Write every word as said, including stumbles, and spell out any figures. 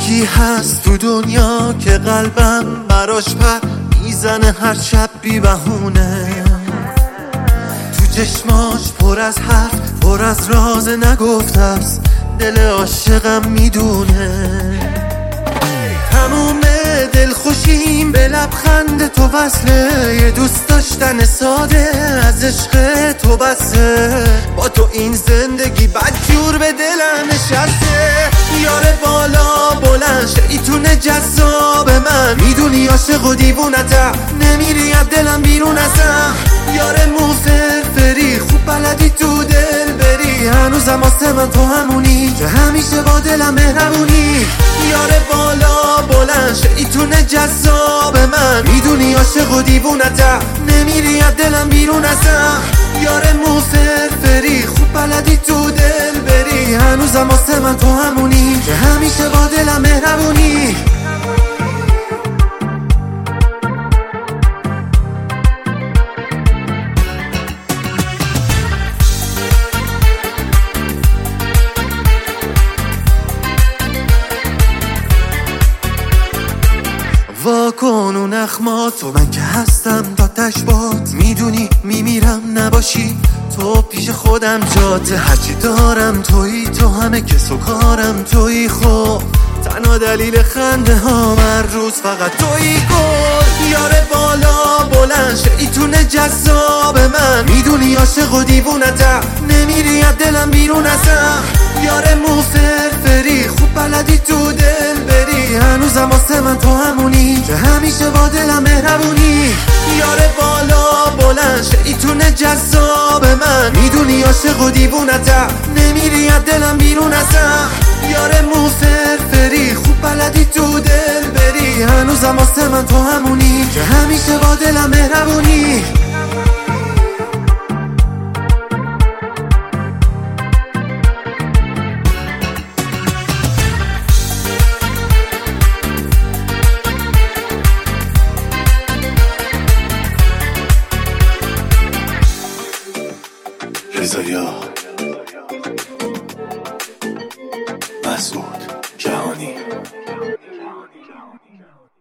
یکی هست تو دنیا که قلبم براش پر میزنه هر شب بی بهونه، تو چشماش پر از حرف پر از راز نگفتست، دل عاشقم میدونه. تموم دل خوشیم به لبخند تو وصله، یه دوست داشتن ساده از عشق تو بسه، با تو این زندگی بدجور به دلم نشسته. یاره بالا بلند شیطون جذاب من، میدونی عاشق و دیوونتم، نمیری از دلم بیرون ازم. یاره مو فرفری خوب بلدی تو دل بری، هنوزم واسه من تو همونی که همیشه با دلم مهربونی. یاره بالا بلند شیطون جذاب من، میدونی عاشق و دیوونتم، نمیری از دلم بیرون ازم. یاره مو فرفری خوب بلدی تو دل بری، هنوزم واسه من تو همونی که همیشه با دلم مهربونی. واکن و نخماتو من که هستم تا تشبات، میدونی میمیرم نباشی تو پیش خودم جاته، هرچی دارم تویی، تو همه کس و کارم تویی، خب تنها دلیل خنده ها هر روز فقط تویی. گل یاره بالا بلند شیطون جذاب من، میدونی عاشق و دیوونتم، نمیری از دلم بیرون ازم. یاره مو فرفری خوب بلدی تو دل بری، هنوزم واسه من تو همونی که همیشه با دلم مهربونی. یاره بالا بلند شیطون جذاب من، میدونی عاشق و دیوونتم، نمیری از دلم بیرون ازم. یاره مو فرفری خوب بلدی تو دل بری، هنوزم واسه من تو همونی که همیشه با دلم مهربونی. رضایا مسعود جهانی.